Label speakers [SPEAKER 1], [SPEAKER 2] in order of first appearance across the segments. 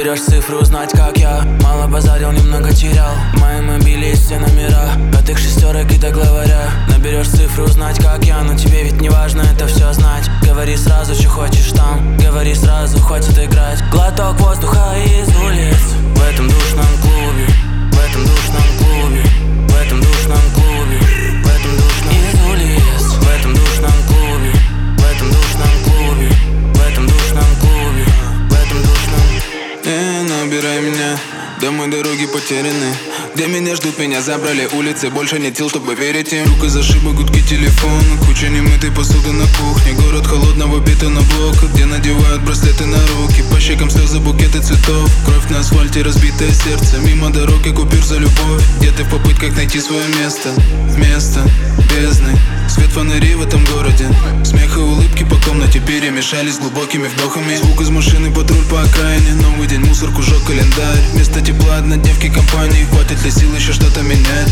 [SPEAKER 1] Наберешь цифры, узнать как я. Мало базарил, немного терял. В моем мобиле есть все номера от их шестерок и до главаря. Наберешь цифры, узнать как я. Но тебе ведь не важно это все знать. Говори сразу, что хочешь там. Говори сразу, хватит играть. Глоток воздуха из улиц. В этом душном клубе. В этом душном клубе. В этом душном клубе. В этом душном из улиц. В этом душном клубе. В этом душном клубе. В этом душном клубе. В этом душном.
[SPEAKER 2] Набирай меня, домой дороги потеряны. Где меня ждут, меня забрали улицы. Больше нет сил, чтобы верить им. Вдруг из ошибок гудки телефона. Куча немытой посуды на кухне. Город холодного бетоноблока, где надевают браслеты на руки. По щекам слезы, букеты цветов. Кровь на асфальте, разбитое сердце. Мимо дороги купюр за любовь. Где ты в попытках найти свое место? Вместо бездны свет фонарей в этом городе. Смех и улыбки по комнате перемешались с глубокими вдохами. Звук из машины, патруль по окраине. Новый день, мусорку, жёг календарь. Вместо тепла однодневки компании. Хватит ли сил еще что-то менять?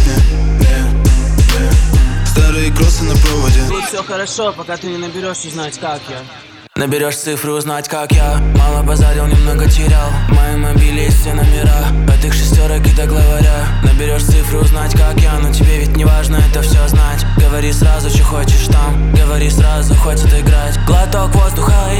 [SPEAKER 2] Старые кроссы на проводе.
[SPEAKER 1] Тут все хорошо, пока ты не наберешь узнать как я. Наберешь цифры, узнать как я. Мало базарил, немного терял. В моем мобиле есть все номера от их шестерок и до главаря. Наберешь цифры, узнать как я. Но тебе ведь не важно это все знать. Говори сразу, что хочешь там. Говори сразу, хватит играть. Глоток воздуха